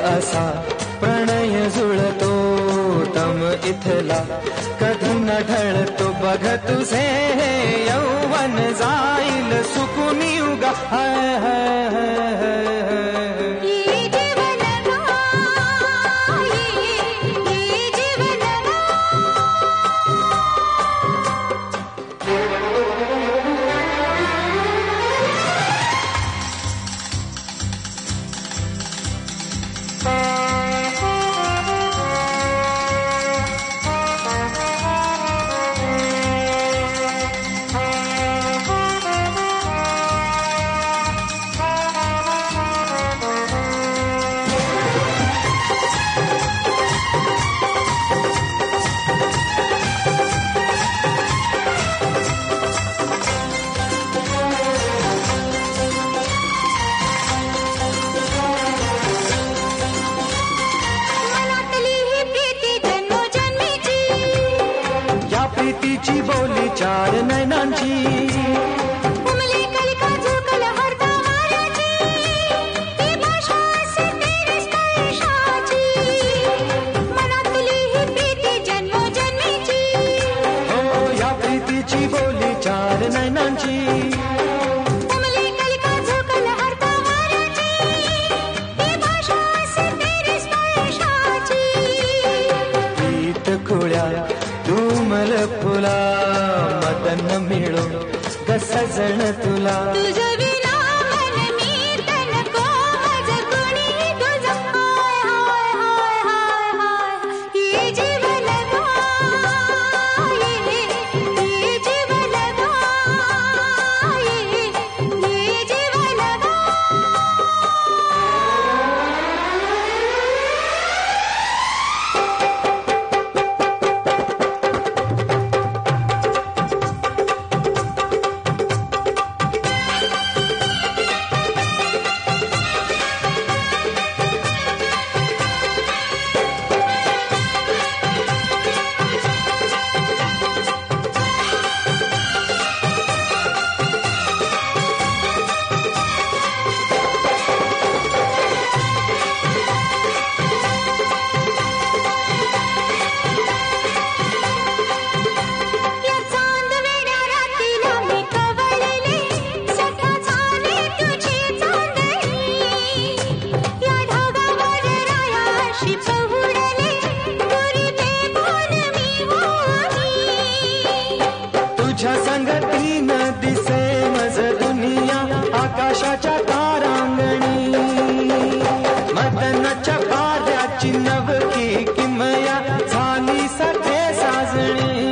असा प्रणय जुळतो तम इथला कधी न ढळतो बघ तुझे यौवन जाईल सुकून युगा हाय हाय हाय हाय प्रीतीची बोली चार नैनांची उमले कलिका झोकल हरता वाऱ्याची ती भाषा असे तेरे स्पर्शाची मनातली ही प्रीती जन्मोजन्मीची हो या प्रीतीची बोली चार नैनांची उमले कलिका झोकल हरता वाऱ्याची ती भाषा असे तेरे स्पर्शाची प्रीत खुळ्या तुमल फुला मदन मिळो ग सजण तुला तुझ विना मन मी तनको माझ कुणी तुझ हाय हाय हाय हाय हाय ये जीवन गाये ये जीवन गाये ये जीवन तुझ्या संगतीन दिसे मज दुनिया आकाशाच्या तारांगणी मदनाच्या कार्याची नवकी किमया झाली सखे साजणी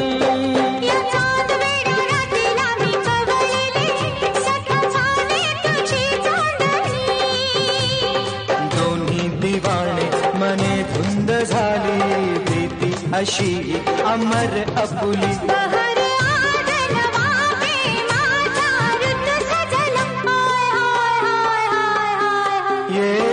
दोन्ही दिवाणे मने धुंद झाली प्रीती अशी अमर अपुली ये